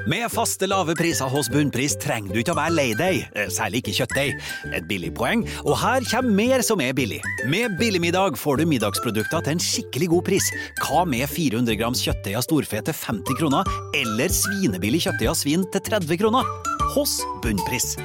Med faste lave priser hos Bunnpris trenger du ikke å være lei deg, særlig ikke kjøttdeig. Et billig poeng, og her kommer mer som billig. Med Billigmiddag får du middagsprodukter til en skikkelig god pris. Hva med 400 grams kjøttdeig av storfe til 50 kroner, eller svinebillig kjøttdeig av svin til 30 kroner? Hos Bunnpris.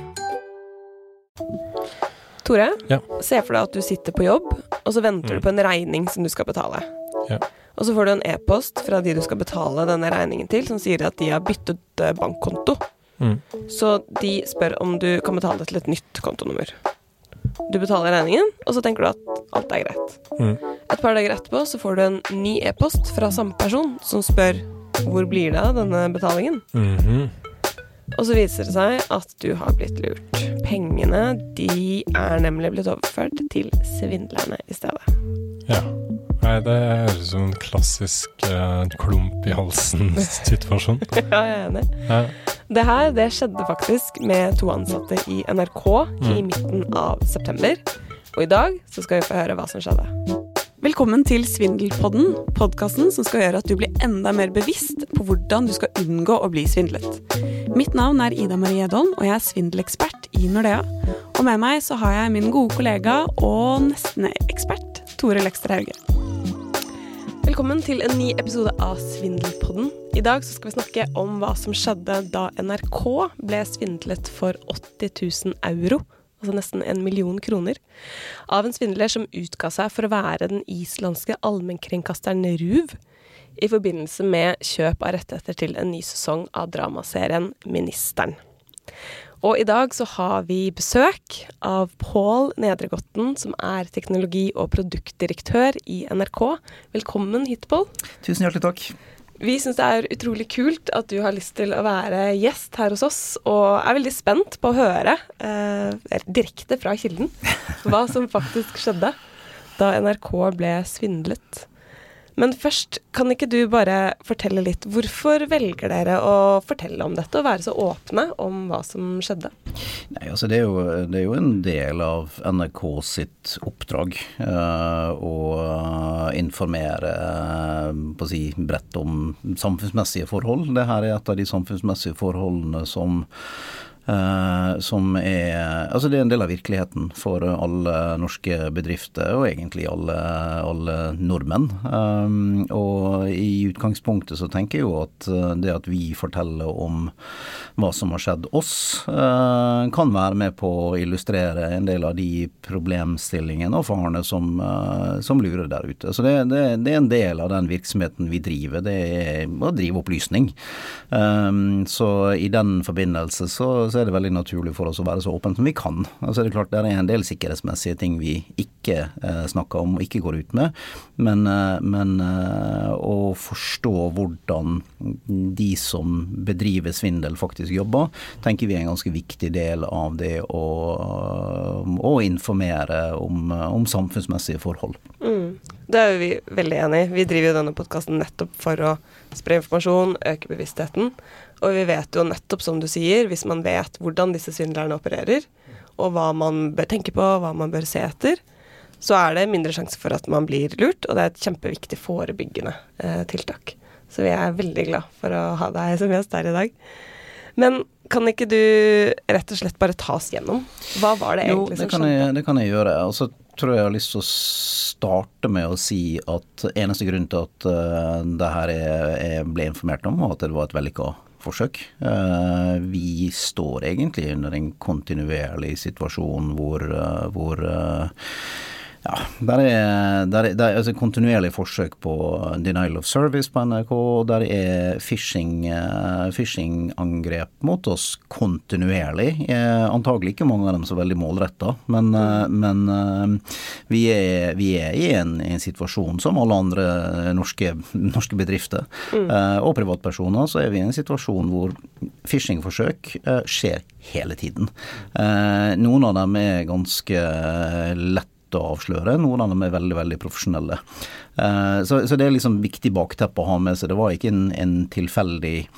Tore, se for deg at du sitter på jobb, og så venter du på en regning som du skal betale. Ja. Og så får du en e-post fra de du skal betale denne regningen til, som sier at de har byttet bankkonto. Så de spør om du kan betale til et nytt kontonummer. Du betaler regningen, og så tenker du at alt greit. Et par dager etterpå så får du en ny e-post fra samme person, som spør hvor blir det av denne betalingen? Og så viser det seg at du har blitt lurt. Pengene, de nemlig blitt overført til svindlerne I stedet. Ja. Nei, det høres som en klassisk klump I halsen-situasjon. Ja, jeg enig. Ja. Det skjedde faktisk med 2 ansatte I NRK I midten av september. Og I dag så skal vi få høre hva som skjedde. Velkommen til Svindelpodden, podcasten som skal gjøre at du blir enda mer bevisst på hvordan du skal unngå å bli svindlet. Mitt navn Ida Marie Edholm, og jeg svindelekspert I Nordea. Og med meg så har jeg min gode kollega og nesten ekspert, Tore Lekster Hauge. Velkommen til en ny episode av Svindelpodden. I dag så skal vi snakke om hva som skjedde da NRK ble svindlet for 80 000 euro, altså nesten 1 million kroner, av en svindler som utga seg for å være den islandske allmennkringkasteren RÚV I forbindelse med kjøp av rettigheter til en ny sesong av dramaserien Ministeren. Og I dag så har vi besøk av Pål Nedregotten, som teknologi- og produktdirektør I NRK. Velkommen hit, Pål. Tusen hjertelig takk. Vi synes det utrolig kult at du har lyst til å være gjest her hos oss, og veldig spent på å høre direkte fra kilden hva som faktisk skjedde da NRK ble svindlet. Men først, kan ikke du bare fortelle litt, hvorfor velger dere å fortelle om dette og være så åpne om hva som skjedde? Nei, altså det er jo en del av NRK sitt oppdrag å informere på å si, bredt om samfunnsmessige forhold. Det her et av de samfunnsmessige forholdene som altså det en del av virkeligheten for alle norske bedrifter og egentlig alle nordmenn og I utgangspunktet så tenker jeg jo at det at vi forteller om hva som har skjedd oss kan være med på å illustrere en del av de problemstillingene og farene som lurer der ute. Så det en del av den virksomheten vi driver, det å drive opplysning. Så I den forbindelse så det veldig naturlig for oss å være så åpent som vi kan. Altså det klart, det en del sikkerhetsmessige ting vi ikke snakker om og ikke går ut med, men å forstå hvordan de som bedriver svindel faktisk jobber, tenker vi en ganske viktig del av det å informere om samfunnsmessige forhold. Det jo vi veldig enige. Vi driver jo denne podcasten nettopp for å spre informasjon, øke bevisstheten, og vi vet jo nettopp som du sier, hvis man vet hvordan disse svindlerne opererer, og hva man bør tenke på, hva man bør se etter, så det mindre sjanse for at man blir lurt, og det et kjempeviktig forebyggende tiltak. Så vi veldig glad for å ha deg som gjest her I dag. Men kan ikke du rett og slett bare ta oss gjennom? Hva var det egentlig som skjedde? Jo, det kan jeg gjøre. Og så tror jeg har lyst til å starte med å si at eneste grunn til at det her ble informert om, og at det var et vellykket forsøk. Vi står egentlig under en kontinuerlig situasjon hvor der altså kontinuerlig forsøk på denial of service på NRK, der phishing-angrep mot oss kontinuerlig. Antagelig ikke mange av dem så veldig målrettet, men vi I en situasjon som alle andre norske bedrifter og privatpersoner, så vi I en situasjon hvor phishing-forsøk skjer hele tiden. Noen av dem ganske lett å avsløre, noen av dem veldig, veldig profesjonelle. Så det liksom viktig bakteppe å ha med seg. Det var ikke en tilfeldig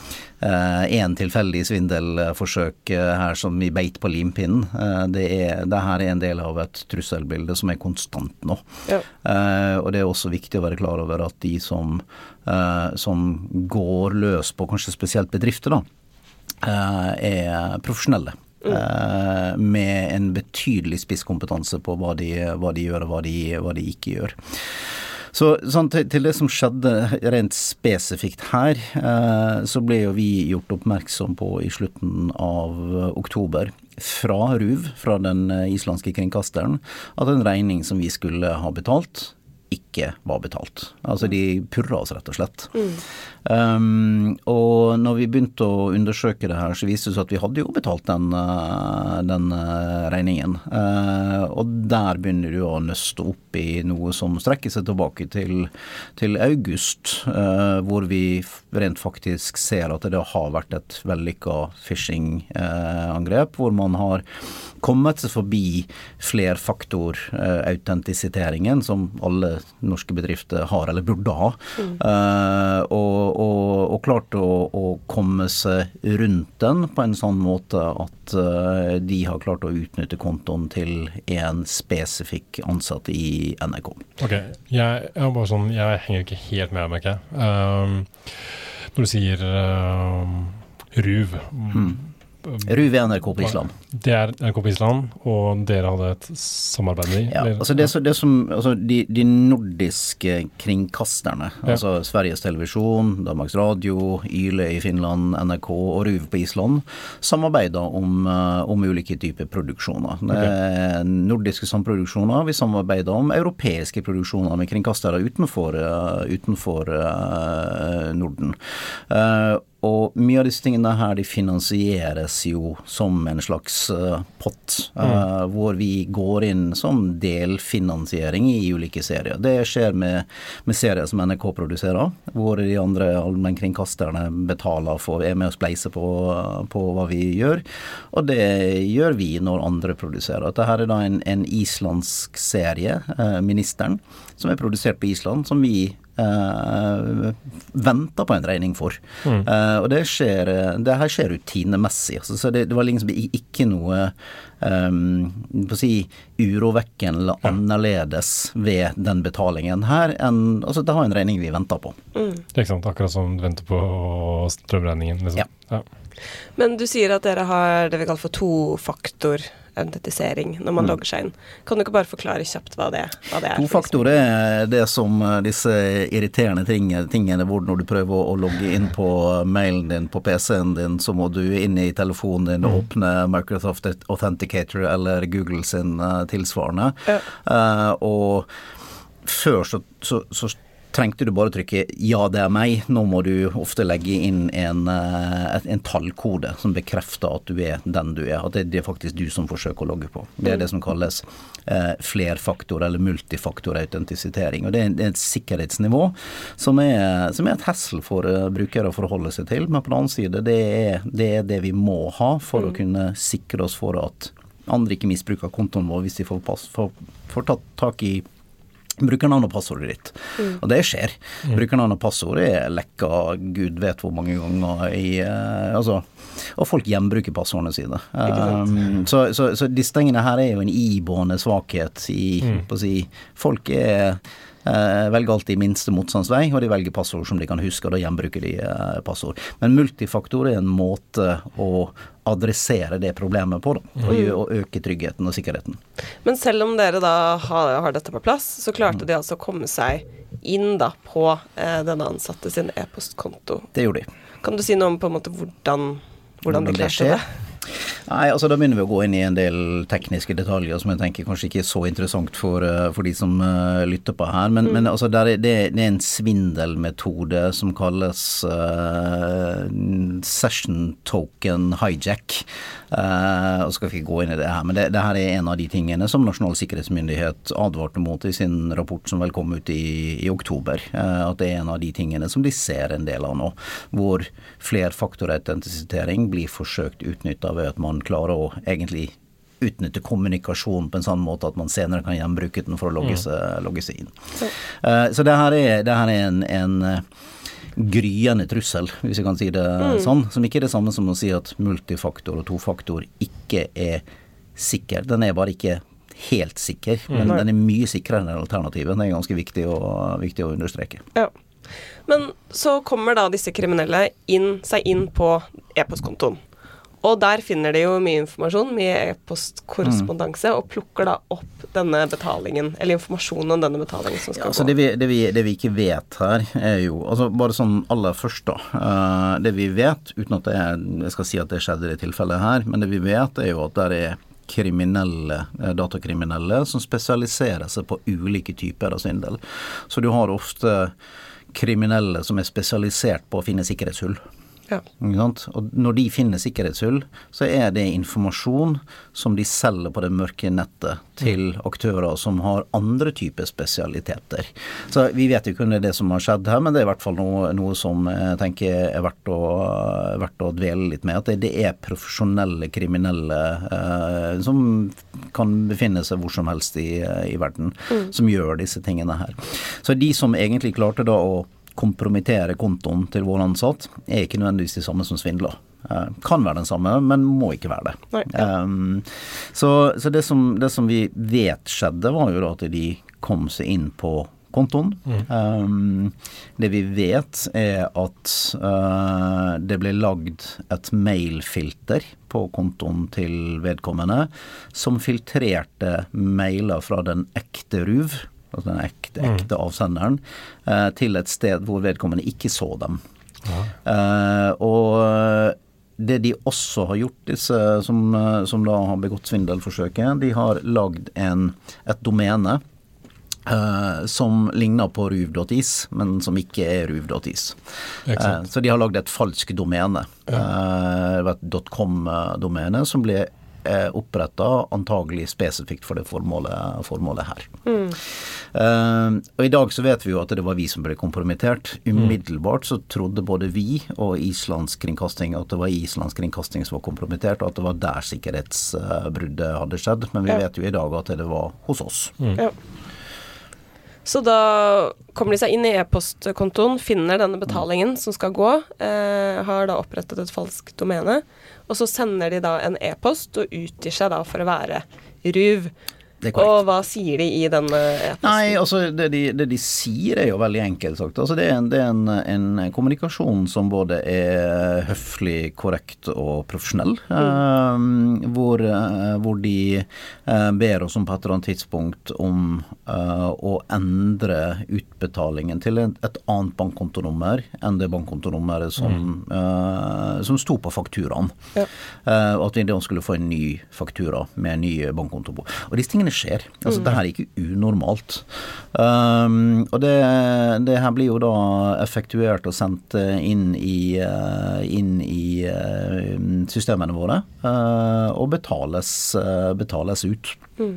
svindelforsøk her som vi beit på limpinnen. Det her en del av et trusselbilde som konstant nå. Ja. Og det også viktig å være klar over at de som går løs på kanskje spesielt bedrifter da, er profesjonelle. Med en betydelig spisskompetanse på hva de gjør og hva de ikke gjør. Så sånn, til det som skjedde rent spesifikt her, så ble jo vi gjort oppmerksom på i slutten av oktober fra RUV, fra den islandske kringkasteren, at en regning som vi skulle ha betalt, ikke var betalt. Altså de purra oss rett og slett. Og når vi begynte å undersøke det her, så viste det seg at vi hadde jo betalt den regningen. Og der begynner det jo å nøste opp i noe som strekker seg tilbake til august, hvor vi rent faktisk ser at det har vært et vellykket phishing-angrep, hvor man har kommet seg forbi flerfaktor-autentisiteringen som alle norske bedrifter har eller burde ha, og klart å komme seg rundt den på en sånn måte at de har klart å utnytte kontoen til en spesifikk ansatt i NRK. Ok, jeg henger ikke helt med, merker jeg. Når du sier RUV, RUV er NRK på Island. Det er NRK på Island, og dere hadde et samarbeid i? Ja, altså de nordiske kringkasterne, altså Sveriges Televisjon, Danmarks Radio, Yle i Finland, NRK og RUV på Island, samarbeider om ulike typer produksjoner. Nordiske samproduksjoner, vi samarbeider om europeiske produksjoner med kringkastere utenfor Norden. Og mye av disse tingene her, de finansieres jo som en slags pott, hvor vi går inn som delfinansiering i ulike serier. Det skjer med serier som NRK produserer, hvor de andre allmennkringkasterne betaler er med å spleise på hva vi gjør, og det gjør vi når andre produserer. Dette her er da en islandsk serie, Ministeren, som er produsert på Island, som vi venter på en regning for. Og det her skjer rutinemessig. Så det var liksom ikke noe på å si urovekkende eller annerledes ved den betalingen her enn, altså det har en regning vi venter på. Det er ikke sant, akkurat som du venter på strømregningen liksom. Ja. Men du sier at dere har det vi kaller for to-faktor-autentisering når man logger seg inn. Kan du ikke bare forklare kjapt hva det er? To-faktor er det som disse irriterende tingene hvor når du prøver å logge inn på mailen din, på PC-en din, så må du inn i telefonen din og åpne Microsoft Authenticator eller Google sin tilsvarende. Og før så trengte du bare trykke ja, det er meg. Nå må du ofte legge inn en tallkode som bekrefter at du er den du er, at det er faktisk du som forsøker å logge på. Det er det som kalles flerfaktor eller multifaktor-autentisitering, og det er et sikkerhetsnivå som er et hassle for brukere å forholde seg til, men på den annen side, det er det vi må ha for å kunne sikre oss for at andre ikke misbruker kontoen vår hvis de får tatt tak i brukernavn og passordet ditt. Og det skjer. Brukernavn og passord er lekka Gud vet hvor mange ganger og folk gjenbruker passordene sine. Så disse tingene her er jo en iboende svakhet folk velger alltid minste motstandsvei, og de velger passord som de kan huske, og da gjenbruker de passord. Men multifaktor er en måte å adressere det problemet på, og øke tryggheten og sikkerheten. Men selv om dere da har dette på plass, så klarte de altså å komme seg inn da på denne ansatte sin e-postkonto. Det gjorde de. Kan du si noe om på en måte hvordan de klarte det? Nei, altså da begynner vi å gå inn i en del tekniske detaljer som jeg tenker kanskje ikke er så interessant for de som lytter på her, men altså det er en svindelmetode som kalles session token hijack, og skal ikke gå inn i det her, men det her er en av de tingene som Nasjonal sikkerhetsmyndighet advarte mot i sin rapport som vel kom ut i oktober, at det er en av de tingene som de ser en del av nå, hvor flerfaktorautentisering blir forsøkt utnyttet ved at man klarer å egentlig utnytte kommunikasjon på en sånn måte at man senere kan gjenbruke den for å logge seg inn. Så det her er en gryende trussel, hvis jeg kan si det sånn, som ikke er det samme som å si at multifaktor og tofaktor ikke er sikker. Den er bare ikke helt sikker, men den er mye sikrere enn alternativet. Det er ganske viktig å understreke. Ja. Men så kommer da disse kriminelle seg inn på e-postkontoen. Og der finner de jo mye informasjon, mye e-postkorrespondanse, og plukker da opp denne betalingen, eller informasjonen om denne betalingen som skal gå. Så det vi ikke vet her jo, altså bare sånn aller først da, det vi vet, uten at jeg skal si at det skjedde i det tilfellet her, men det vi vet jo at det datakriminelle som spesialiserer seg på ulike typer av svindel. Så du har ofte kriminelle som spesialisert på å finne sikkerhetshull. Ja. Og når de finner sikkerhetshull, så det informasjon som de selger på det mørke nettet til aktører som har andre typer spesialiteter. Så vi vet jo ikke om det som har skjedd her, men det i hvert fall noe som jeg tenker verdt å dvele litt med, at det profesjonelle kriminelle som kan befinne seg hvor som helst i verden, som gjør disse tingene her. Så de som egentlig klarte da å kompromittere kontoen til vår ansatt ikke nødvendigvis det samme som svindler. Kan være den samme, men må ikke være det. Nei, ja. Så det som vi vet skjedde var jo da at de kom seg inn på kontoen. Det vi vet at det ble lagd et mailfilter på kontoen til vedkommende som filtrerte mailer fra den ekte RUV, altså den ekte avsenderen, til et sted hvor vedkommende ikke så dem. Ja. Og det de også har gjort, disse som da har begått svindelforsøket, de har lagd et domene som ligner på ruv.is, men som ikke ruv.is. Så de har lagd et falsk domene, et .com-domene, som ble opprettet antagelig spesifikt for det formålet her. Og i dag så vet vi jo at det var vi som ble kompromittert. Umiddelbart så trodde både vi og Islands kringkasting at det var Islands kringkasting som var kompromittert, og at det var der sikkerhetsbruddet hadde skjedd, men vi vet jo i dag at det var hos oss. Ja. Så da kommer de seg inn i e-postkontoen, finner denne betalingen som skal gå, har da opprettet et falskt domene, og så sender de da en e-post og utgir seg da for å være RUV. Og hva sier de i denne e-posten? Nei, altså det de sier jo veldig enkelt sagt. Altså det en kommunikasjon som både høflig, korrekt og profesjonell, hvor de ber oss om på et eller annet tidspunkt om å endre utbetalingen til et annet bankkontonummer enn det bankkontonummeret som sto på fakturaen. Ja. Og at vi da skulle få en ny faktura med en ny bankkonto på. Og disse tingene skjer. Altså det her ikke unormalt. Og det her blir jo da effektuert og sendt inn i systemene våre og betales ut.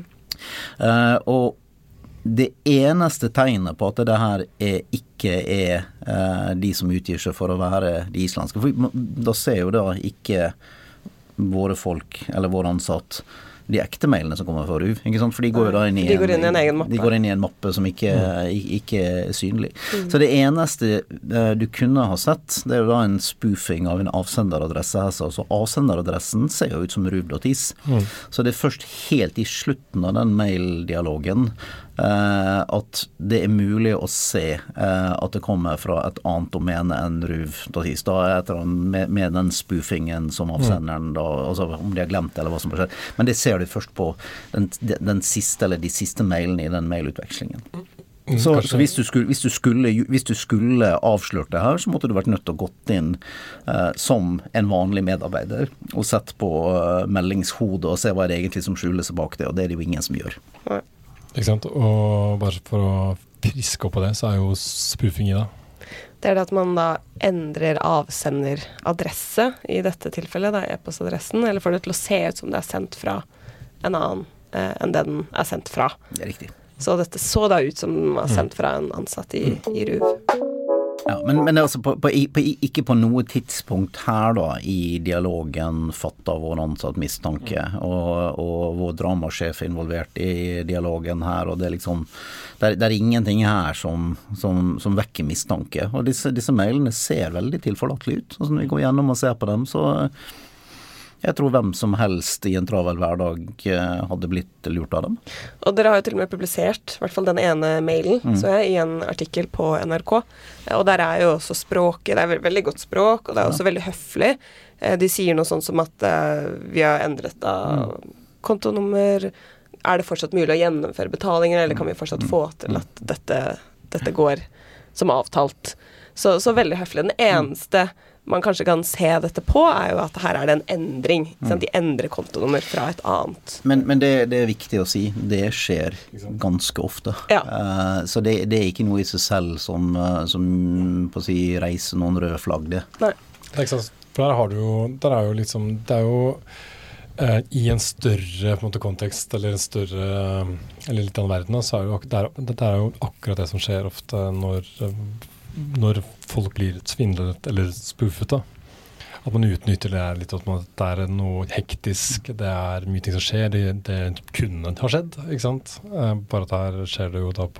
Og det eneste tegnet på at det her ikke de som utgir seg for å være de islandske, for da ser jo da ikke våre folk eller våre ansatt de ekte mailene som kommer fra RUV, ikke sant? For de går jo da inn i en egen mappe. De går inn i en mappe som ikke synlig. Så det eneste du kunne ha sett, det jo da en spoofing av en avsenderadresse. Altså avsenderadressen ser jo ut som ruv.is. Så det først helt i slutten av den maildialogen at det mulig å se at det kommer fra et annet domene enn ruv.is. Da etter med den spoofingen som avsenderen da, altså om de har glemt eller hva som har skjedd. Men det ser du først på den siste eller de siste mailene i den mailutvekslingen. Så hvis du skulle avslørt det her, så måtte du vært nødt til å gått inn som en vanlig medarbeider og sett på meldingshodet og se hva det egentlig som skjuler seg bak det, og det jo ingen som gjør. Ikke sant? Og bare for å friske opp på det, så jo spoofing i det. Det det at man da endrer avsenderadresse i dette tilfellet, da e-postadressen, eller får det til å se ut som det sendt fra en annen enn den sendt fra. Det riktig. Så dette så da ut som den var sendt fra en ansatt i RUV. Ja, men altså ikke på noe tidspunkt her da i dialogen fattet vår ansatt mistanke, og vår dramasjef involvert i dialogen her, og det liksom det ingenting her som vekker mistanke, og disse mailene ser veldig tilforlatelig ut, og når vi går gjennom og ser på dem, så jeg tror hvem som helst i en travel hverdag hadde blitt lurt av dem. Og dere har jo til og med publisert, i hvert fall den ene mailen, så i en artikkel på NRK. Og der jo også språket, det veldig godt språk, og det også veldig høflig. De sier noe sånt som at vi har endret kontonummer. Det fortsatt mulig å gjennomføre betalinger, eller kan vi fortsatt få til at dette går som avtalt? Så veldig høflig. Den eneste man kanskje kan se dette på, jo at her det en endring. De endrer kontonummer fra et annet. Men det viktig å si. Det skjer ganske ofte. Ja. Så det ikke noe i seg selv som på å si, reiser noen røde flagg, det. Nei. For der jo liksom, det jo i en større på en måte, kontekst, eller en større, eller litt annen verden, så det jo akkurat det som skjer ofte når folk blir svindlet eller spoofet da. At man utnytter det litt, at det noe hektisk, det mye ting som skjer, det kunne ha skjedd, ikke sant? Bare at her skjer det jo da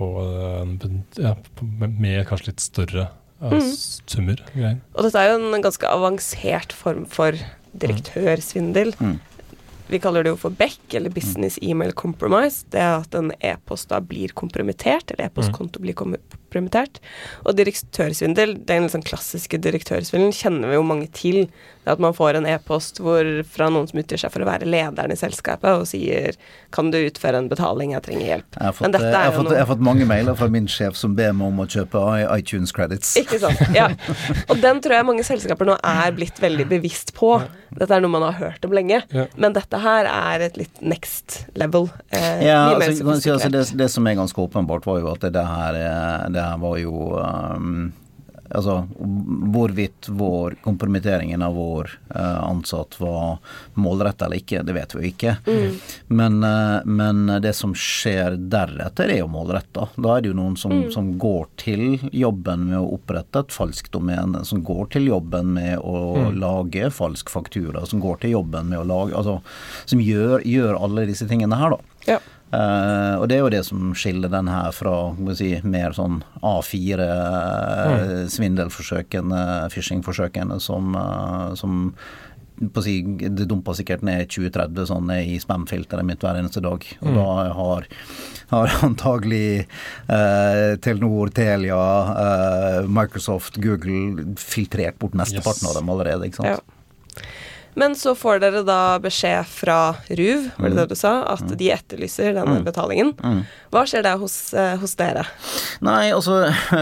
med kanskje litt større summer. Greier. Og dette jo en ganske avansert form for direktørsvindel. Vi kaller det jo for BEC, eller Business Email Compromise. Det at en e-post da blir kompromittert, eller e-postkonto blir kompromittert. Og direktørsvindel, den liksom klassiske direktørsvindelen, kjenner vi jo mange til. Det at man får en e-post fra noen som utgjør seg for å være lederen i selskapet, og sier, kan du utføre en betaling, jeg trenger hjelp. Jeg har fått mange mailer fra min sjef som ber meg om å kjøpe iTunes credits. Ikke sant, ja. Og den tror jeg mange selskaper nå blitt veldig bevisst på. Dette noe man har hørt om lenge. Ja. Men dette her et litt next level. Det som ganske åpenbart var jo at det her var jo altså hvorvidt kompromitteringen av vår ansatt var målrettet eller ikke, det vet vi jo ikke. Men det som skjer deretter jo målrettet. Da det jo noen som går til jobben med å opprette et falskt domene, som går til jobben med å lage falsk faktura, som går til jobben med å lage, altså som gjør alle disse tingene her da. Ja. Og det jo det som skiller den her fra mer sånn A4 svindelforsøkene, phishingforsøkene som på å si, det dumper sikkert ned 20-30 sånne i spamfilteret mitt hver eneste dag. Og da har antagelig Telenor, Telia, Microsoft, Google filtrert bort mesteparten av dem allerede, ikke sant? Ja. Men så får dere da beskjed fra RUV, var det du sa, at de etterlyser denne betalingen. Hva skjer der hos dere? Nei, altså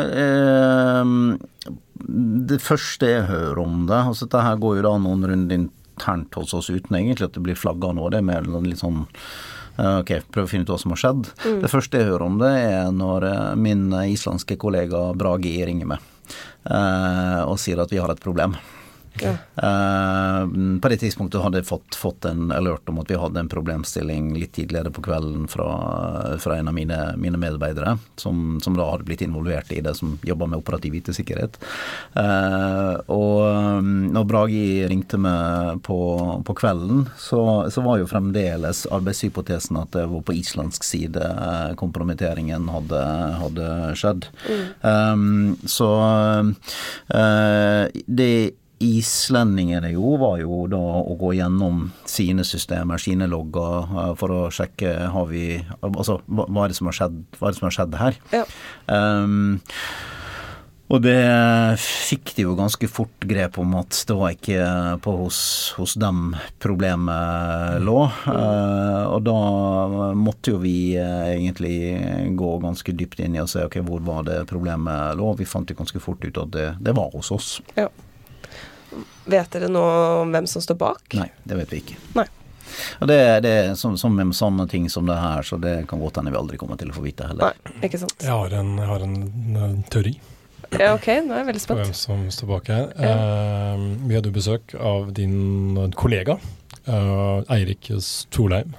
det første jeg hører om det, altså dette her går jo da noen runder internt hos oss uten egentlig at det blir flagget nå, det mer litt sånn ok, prøv å finne ut hva som har skjedd. Det første jeg hører om det når min islandske kollega Bragi ringer meg og sier at vi har et problem. Ja. På det tidspunktet hadde jeg fått en alert om at vi hadde en problemstilling litt tidligere på kvelden fra en av mine medarbeidere som da hadde blitt involvert i det, som jobber med operativ IT-sikkerhet. Og når Bragi ringte meg på kvelden, så var jo fremdeles arbeidshypotesen at det var på islandsk side kompromitteringen hadde skjedd. Så det islendingene var jo da å gå gjennom sine systemer, sine logger, for å sjekke hva det som har skjedd her. Ja. Og det fikk de jo ganske fort grep om at det var ikke hos dem problemet lå. Og da måtte jo vi egentlig gå ganske dypt inn i og se hvor var det problemet lå. Vi fant jo ganske fort ut at det var hos oss. Ja. Vet dere nå om hvem som står bak? Nei, det vet vi ikke. Nei. Og det som med sånne ting som det her, så det kan godt hende vi aldri kommer til å få vite heller. Nei, ikke sant. Jeg har en teori. Ja, ok, nå er jeg veldig spent. På hvem som står bak her. Ja. Vi hadde besøk av din kollega, Eirik Storleim,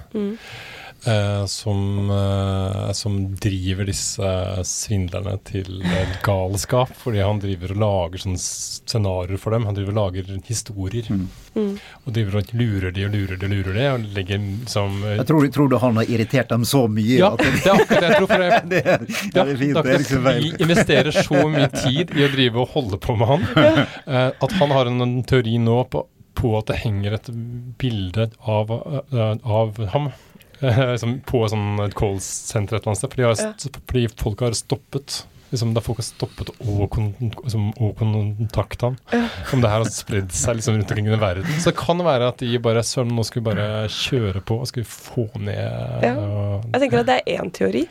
som driver disse svindlerne til galskap, fordi han driver og lager sånne scenarier for dem. Han driver og lager historier, og driver og lurer de, og legger som... Jeg tror du han har irritert dem så mye. Ja, det akkurat det jeg tror, for det er fint. Vi investerer så mye tid i å drive og holde på med han, at han har en teori nå på at det henger et bilde av ham, på sånn call-senter et eller annet sted, fordi folk har stoppet liksom, da folk har stoppet å kontakte han. Om det her har spredd seg liksom, rundt omkring i verden. Så det kan være at de bare nå skal vi bare kjøre på og skal vi få ned Jeg tenker at det er en teori.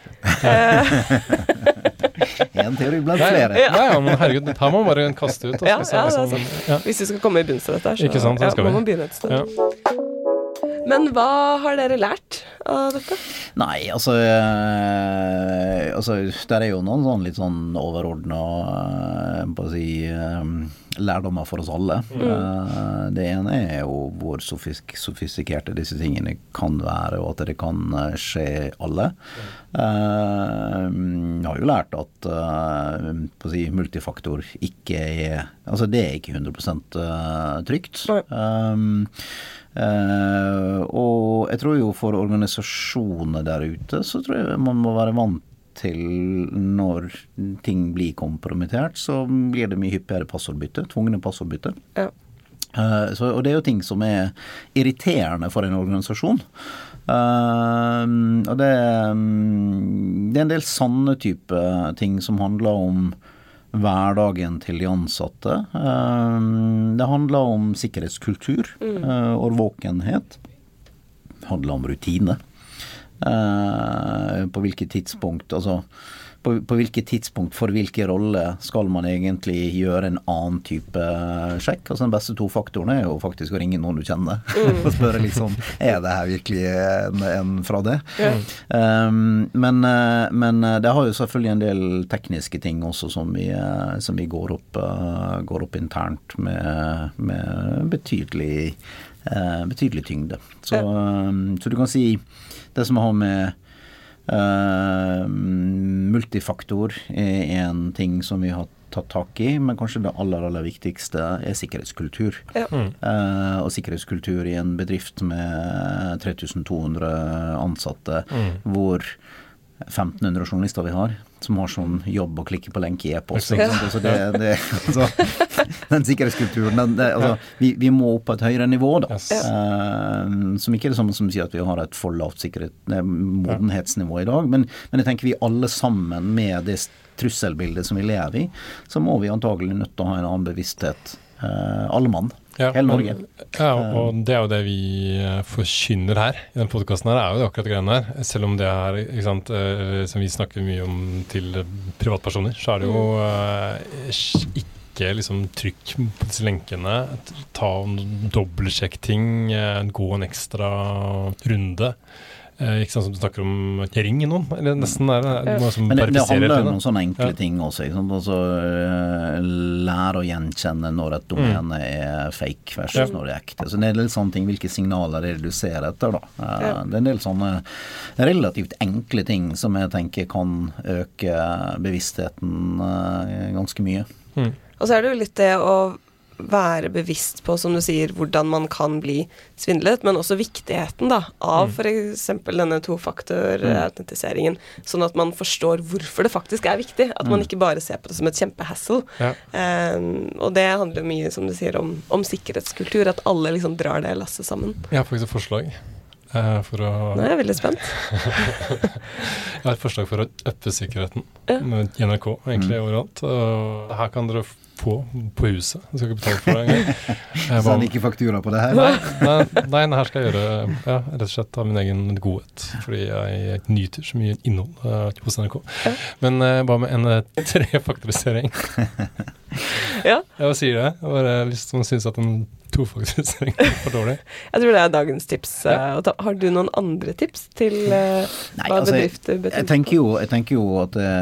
En teori blant flere. Ja, men herregud, her må man bare kaste ut. Hvis du skal komme i bunns av dette, så ikke sant, det skal må man begynne et sted. Men hva har dere lært av dette? Nei, altså der er jo noen sånn litt sånn overordnet på å si lærdommer for oss alle. Det ene er jo hvor sofistikerte disse tingene kan være, og at det kan skje alle. Jeg har jo lært at på å si, multifaktor ikke er, altså det er ikke 100% trygt. Og jeg tror jo for organisasjoner der ute så tror jeg man må være vant til når ting blir kompromittert, så blir det mye hyppigere passordbytte, tvungne passordbytte. Og det er jo ting som er irriterende for en organisasjon. Og det er en del sanne type ting som handler om hverdagen til de ansatte. Det handler om sikkerhetskultur, årvåkenhet. Det handler om rutine. På hvilket tidspunkt, altså på hvilket tidspunkt for hvilke rolle skal man egentlig gjøre en annen type sjekk. Altså den beste 2 faktorene er jo faktisk å ringe noen du kjenner og spørre liksom, er det her virkelig en fra det? Men det har jo selvfølgelig en del tekniske ting også som vi går opp internt med betydelig tyngde. Så du kan si det som har med multifaktor er en ting som vi har tatt tak i, men kanskje det aller viktigste er sikkerhetskultur. Og sikkerhetskultur i en bedrift med 3200 ansatte, hvor 1500 journalister vi har, som har sånn jobb å klikke på lenke i e-post. Altså den sikkerhetskulturen, altså, vi må opp på et høyere nivå da. Som ikke er det samme som sier at vi har et for lavt modenhetsnivå i dag, men jeg tenker vi alle sammen med det trusselbildet som vi lever i, så må vi antagelig nødt til å ha en annen bevissthet, alle mann. Hele Norge. Og det er jo det vi forkynner her i den podcasten her, er jo det akkurat greiene her. Selv om det er, ikke sant, som vi snakker mye om til privatpersoner, så er det jo ikke liksom trykk på disse lenkene, ta en dobbeltsjekk ting, gå en ekstra runde. Ikke sant som du snakker om ring i noen, eller nesten er det noe som men det handler om noen sånne enkle Ja. ting også, ikke sant? Altså, lære å gjenkjenne når et domene er fake versus når det er ekte. Så det er litt sånne ting, hvilke signaler er det du ser etter da? Det er en del sånne relativt enkle ting som jeg tenker kan øke bevisstheten ganske mye. Og så er det jo litt det å være bevisst på, som du sier, hvordan man kan bli svindlet, men også viktigheten da, av for eksempel denne tofaktor-autentiseringen, sånn at man forstår hvorfor det faktisk er viktig, at man ikke bare ser på det som et kjempehassel. Og det handler mye, som du sier, om sikkerhetskultur, at alle liksom drar det lasset sammen. Jeg har faktisk et forslag. For å Nå er jeg veldig spent. Jeg har et forslag for å øppe sikkerheten med NRK, egentlig overalt. Og her kan dere få på huset. Jeg skal ikke betale for det engang. Send ikke faktura på det her? Nei, her skal jeg gjøre rett og slett av min egen godhet, fordi jeg nyter så mye innhold hos NRK. Men hva med en 3-faktorisering? Jeg sier det. Jeg bare lyst til å synes at en 2-faktorisering er for dårlig. Jeg tror det er dagens tips. Har du noen andre tips til hva bedrifter betyr? Jeg tenker jo at det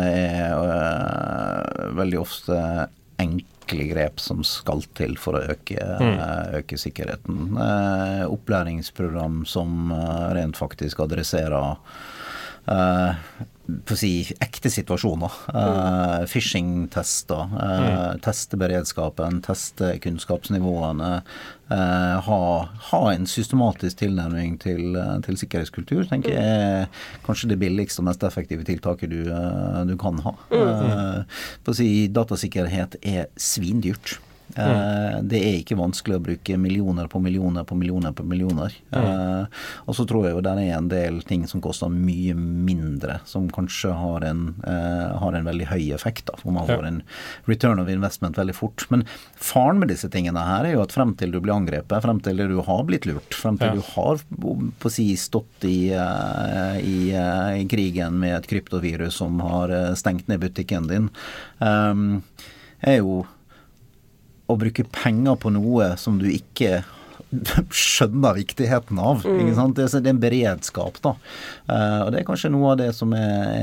er veldig ofte enkle grep som skal til for å øke sikkerheten. Opplæringsprogram som rent faktisk adresserer på å si ekte situasjoner, phishing-tester, teste beredskapen, teste kunnskapsnivåene, ha en systematisk tilnærming til sikkerhetskultur, tenker jeg kanskje det billigste og mest effektive tiltaket du kan ha. På å si datasikkerhet er svindyrt. Det ikke vanskelig å bruke millioner på millioner på millioner på millioner. Og så tror jeg jo det en del ting som koster mye mindre, som kanskje har en veldig høy effekt da, hvor man får en return of investment veldig fort. Men faren med disse tingene her jo at frem til du blir angrepet, frem til du har blitt lurt, frem til du har på si stått i krigen med et kryptovirus som har stengt ned butikken din, jo å bruke penger på noe som du ikke skjønner viktigheten av. Ikke sant? Det en beredskap da. Og det kanskje noe av det som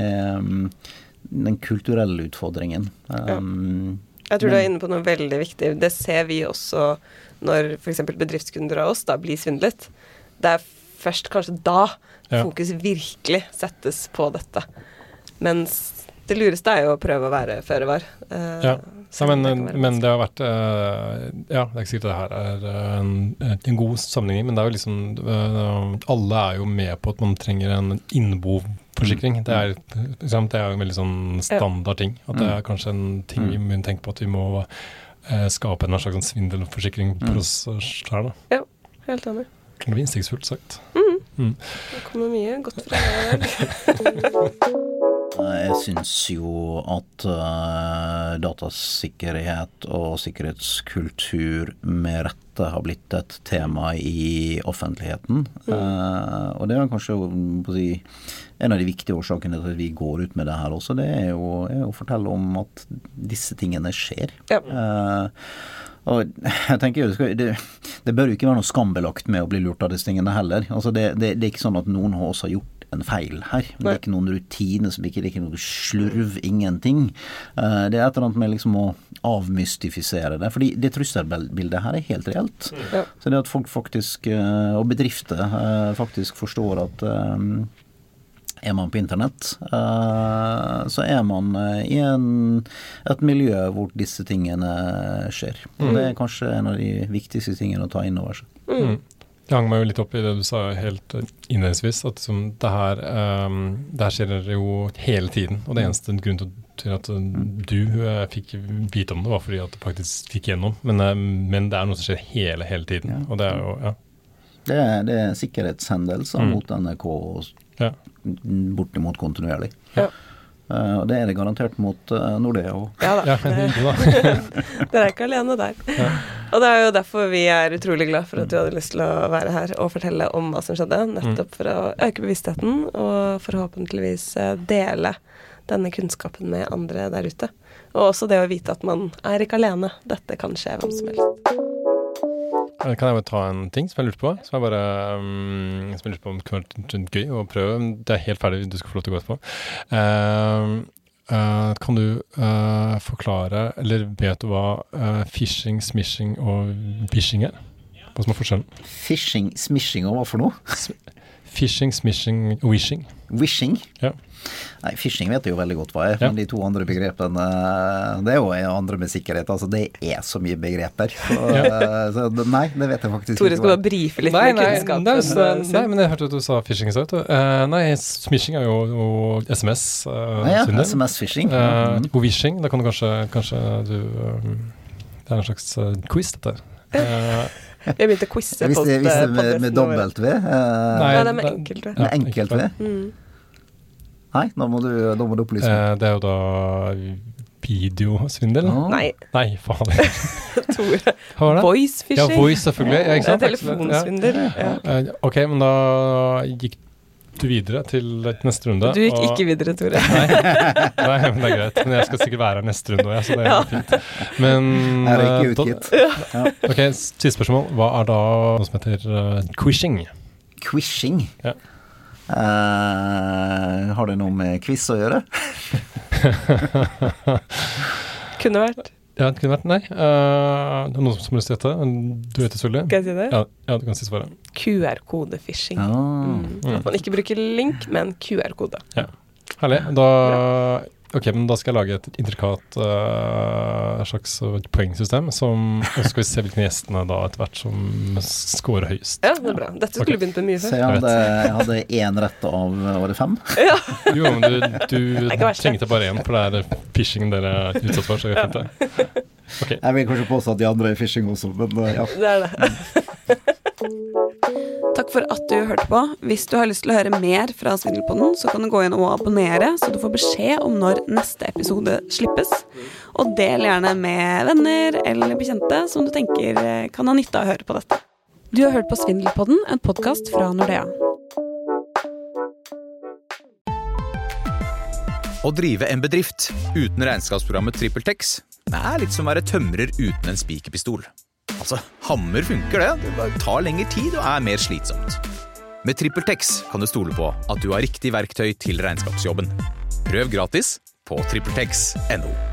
den kulturelle utfordringen. Jeg tror du inne på noe veldig viktig. Det ser vi også når for eksempel bedriftskunder av oss da blir svindlet. Det først kanskje da fokus virkelig settes på dette. Mens det lureste jo å prøve å være føre var. Men det har vært det ikke sikkert det her en god sammenligning, men det jo liksom alle jo med på at man trenger en innboforsikring. Det jo en veldig sånn standard ting, at det kanskje en ting vi må tenke på, at vi må skape en slags svindelforsikring for oss her da. Ja, helt enig. Det blir innsiktsfullt sagt. Det kommer mye godt fra deg. Jeg synes jo at datasikkerhet og sikkerhetskultur med rette har blitt et tema i offentligheten. Og det kanskje på å si, en av de viktige årsakene til at vi går ut med det her også, det jo å fortelle om at disse tingene skjer. Og jeg tenker jo, det bør jo ikke være noe skambelagt med å bli lurt av disse tingene heller. Altså det ikke sånn at noen av oss har gjort en feil her. Det ikke noen rutine, det ikke noe slurv, ingenting. Det et eller annet med liksom å avmystifisere det, fordi det trusselbildet her helt reelt. Så det at folk faktisk, og bedrifter faktisk forstår at man på internett, så man i et miljø hvor disse tingene skjer. Og det kanskje en av de viktigste tingene å ta inn over seg. Jeg hang meg jo litt opp i det du sa helt innledningsvis, at det her skjer jo hele tiden, og det eneste grunn til at du fikk vite om det var fordi at du faktisk fikk gjennom, men det noe som skjer hele tiden, og det jo, Det sikkerhetshendelser mot NRK bortimot kontinuerlig. Og det det garantert mot Nordea også. Ja da. Dere ikke alene der. Og det jo derfor vi utrolig glad for at du hadde lyst til å være her og fortelle om hva som skjedde, nettopp for å øke bevisstheten og forhåpentligvis dele denne kunnskapen med andre der ute. Og også det å vite at man ikke alene. Dette kan skje hvem som helst. Kan jeg bare ta en ting som jeg lurte på? Som jeg lurte på om det kunne vært gøy å prøve. Det helt ferdig, du skal få lov til å gå etterpå. Kan du forklare, eller vet du hva phishing, smishing og vishing Hva som forskjellen? Phishing, smishing og hva for noe? Phishing, smishing og wishing. Wishing? Ja. Nei, phishing vet jeg jo veldig godt hva men de to andre begrepene, det jo andre med sikkerhet, altså det så mye begreper. Så nei, det vet jeg faktisk ikke. Tore skal bare brife litt med kunnskapen. Nei, men jeg hørte at du sa phishing i stad. Nei, smishing jo SMS. SMS-phishing. Og wishing, da kan du kanskje du det en slags quiz dette. Jeg begynte å quizze på det med dobbelt V? Nei, det med enkelt V. Med enkelt V? Nei, da må du opplyse meg. Det jo da videosvindel. Nei, faen. Tore. Voice phishing. Ja, voice selvfølgelig. Ja, ikke sant? Telefonsvindel. Ok, men da gikk du videre til neste runde. Du gikk ikke videre, Tore. Nei, men det greit. Men jeg skal sikkert være her neste runde også, så det fint. Men det ikke utgitt. Ok, siste spørsmål. Hva da noe som heter quishing? Quishing? Ja. Har det noe med quiz å gjøre? Kunne vært. Ja, det kunne vært, nei. Det noen som har lyst til dette. Du vet det selvfølgelig. Skal jeg si det? Ja, du kan si svaret. QR-kode-phishing. At man ikke bruker link, men QR-kode. Ja, herlig. Ok, men da skal jeg lage et intrikat slags poengsystem, og så skal vi se hvilke gjestene da etter hvert som scorer høyest. Ja, det bra. Dette skulle begynt med mye før. Så jeg hadde 1 rett av, var det 5? Ja. Jo, men du trengte bare 1, for det phishing dere utsatt for, så jeg fint det. Okay. Jeg vil kanskje påstå at de andre er phishing også, men ja. Det er det. Takk for at du hørte på. Hvis du har lyst til å høre mer fra Svindelpodden, så kan du gå inn og abonnere, så du får beskjed om når neste episode slippes. Og del gjerne med venner eller bekjente som du tenker kan ha nytte av å høre på dette. Du har hørt på Svindelpodden, en podcast fra Nordea. Å drive en bedrift uten regnskapsprogrammet TrippelTex er litt som å være tømrer uten en spikerpistol. Altså, hammer funker det, det bare tar lengre tid og er mer slitsomt. Med TrippelTex kan du stole på at du har riktig verktøy til regnskapsjobben. Prøv gratis på trippeltex.no.